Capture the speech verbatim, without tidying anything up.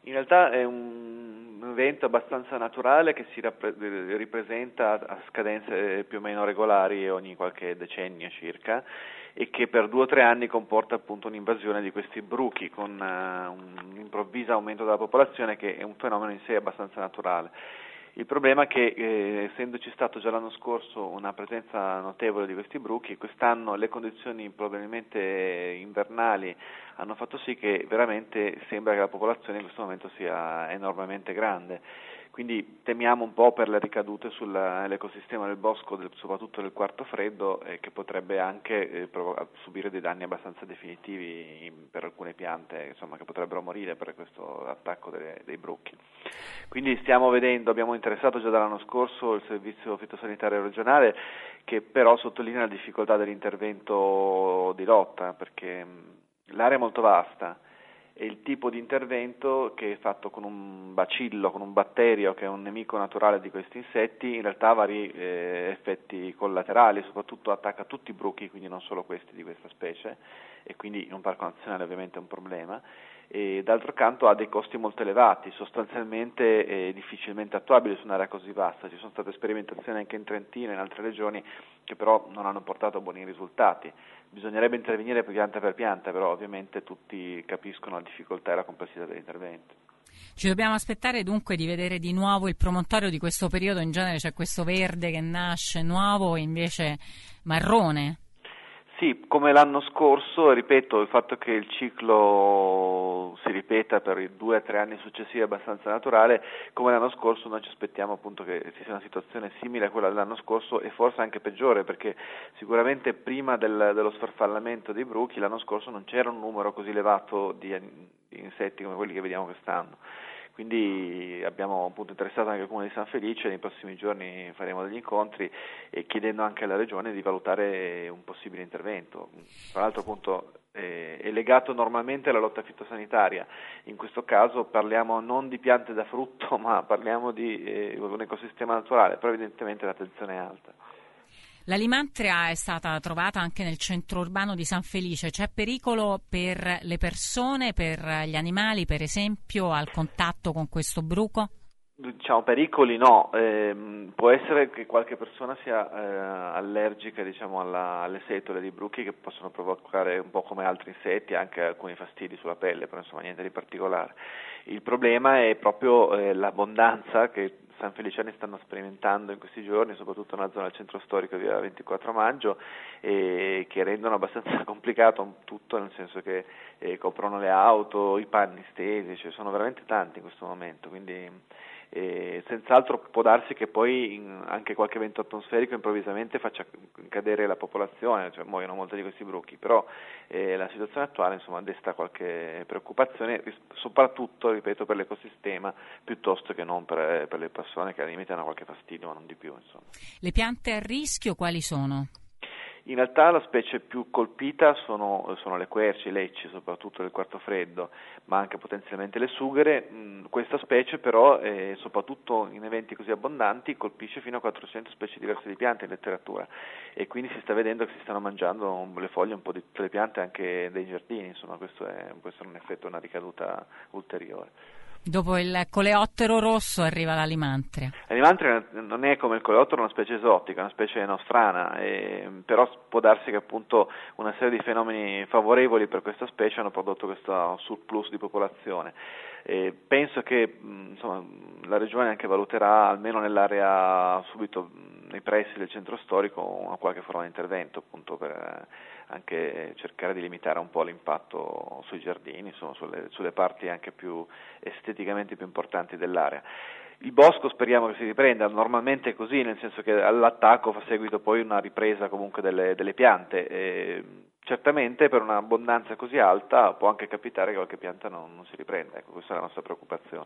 In realtà è un evento abbastanza naturale che si rappre- ripresenta a scadenze più o meno regolari ogni qualche decennio circa, e che per due o tre anni comporta appunto un'invasione di questi bruchi con uh, un improvviso aumento della popolazione, che è un fenomeno in sé abbastanza naturale. Il problema è che, eh, essendoci stato già l'anno scorso una presenza notevole di questi bruchi, quest'anno le condizioni probabilmente invernali hanno fatto sì che veramente sembra che la popolazione in questo momento sia enormemente grande. Quindi temiamo un po' per le ricadute sull'ecosistema del bosco, del, soprattutto del quarto freddo, eh, che potrebbe anche eh, provo- subire dei danni abbastanza definitivi in, per alcune piante, insomma, che potrebbero morire per questo attacco delle, dei bruchi. Quindi stiamo vedendo, abbiamo interessato già dall'anno scorso il servizio fitosanitario regionale, che però sottolinea la difficoltà dell'intervento di lotta, perché mh, l'area è molto vasta e il tipo di intervento, che è fatto con un bacillo, con un batterio che è un nemico naturale di questi insetti, in realtà ha vari eh, effetti collaterali, soprattutto attacca tutti i bruchi, quindi non solo questi di questa specie, e quindi in un parco nazionale ovviamente è un problema. E d'altro canto ha dei costi molto elevati, sostanzialmente eh, difficilmente attuabili su un'area così vasta. Ci sono state sperimentazioni anche in Trentino e in altre regioni che però non hanno portato a buoni risultati. Bisognerebbe intervenire pianta per pianta, però ovviamente tutti capiscono la difficoltà e la complessità dell'intervento. Ci dobbiamo aspettare dunque di vedere di nuovo il promontorio di questo periodo. In genere c'è questo verde che nasce nuovo e invece marrone. Sì, come l'anno scorso, ripeto, il fatto che il ciclo si ripeta per i due o tre anni successivi è abbastanza naturale. Come l'anno scorso noi ci aspettiamo appunto che ci sia una situazione simile a quella dell'anno scorso, e forse anche peggiore, perché sicuramente prima del, dello sfarfallamento dei bruchi l'anno scorso non c'era un numero così elevato di, di insetti come quelli che vediamo quest'anno. Quindi abbiamo appunto interessato anche il Comune di San Felice, nei prossimi giorni faremo degli incontri e chiedendo anche alla Regione di valutare un possibile intervento. Tra l'altro appunto eh, è legato normalmente alla lotta fitosanitaria, in questo caso parliamo non di piante da frutto ma parliamo di eh, un ecosistema naturale, però evidentemente l'attenzione è alta. La limantrea è stata trovata anche nel centro urbano di San Felice. C'è pericolo per le persone, per gli animali, per esempio, al contatto con questo bruco? Diciamo pericoli no, eh, può essere che qualche persona sia eh, allergica, diciamo, alla, alle setole dei bruchi, che possono provocare un po' come altri insetti anche alcuni fastidi sulla pelle, però insomma niente di particolare. Il problema è proprio eh, l'abbondanza che San Feliciani stanno sperimentando in questi giorni, soprattutto nella zona del centro storico di via ventiquattro maggio, e che rendono abbastanza complicato tutto, nel senso che eh, coprono le auto, i panni stesi, cioè sono veramente tanti in questo momento, quindi eh, senz'altro può darsi che poi in, anche qualche evento atmosferico improvvisamente faccia cadere la popolazione, cioè muoiono molti di questi bruchi, però eh, la situazione attuale insomma desta qualche preoccupazione, soprattutto, ripeto, per l'ecosistema piuttosto che non per, per le persone, che al limite hanno qualche fastidio ma non di più, insomma. Le piante a rischio quali sono? In realtà la specie più colpita sono, sono le querci, i lecci, soprattutto del quarto freddo, ma anche potenzialmente le sughere. Questa specie però, eh, soprattutto in eventi così abbondanti, colpisce fino a quattrocento specie diverse di piante in letteratura, e quindi si sta vedendo che si stanno mangiando le foglie un po' di tutte le piante, anche dei giardini, insomma questo è, può essere un effetto, una ricaduta ulteriore. Dopo il coleottero rosso arriva la limantrea. La limantrea non è come il coleottero una specie esotica, è una specie nostrana, eh, però può darsi che appunto una serie di fenomeni favorevoli per questa specie hanno prodotto questo surplus di popolazione. Eh, penso che insomma, la Regione anche valuterà, almeno nell'area subito nei pressi del centro storico, una qualche forma di intervento, appunto per anche cercare di limitare un po' l'impatto sui giardini, insomma, sulle, sulle parti anche più esteticamente più importanti dell'area. Il bosco speriamo che si riprenda, normalmente è così, nel senso che all'attacco fa seguito poi una ripresa comunque delle, delle piante. E certamente per un'abbondanza così alta può anche capitare che qualche pianta non, non si riprenda, ecco, questa è la nostra preoccupazione.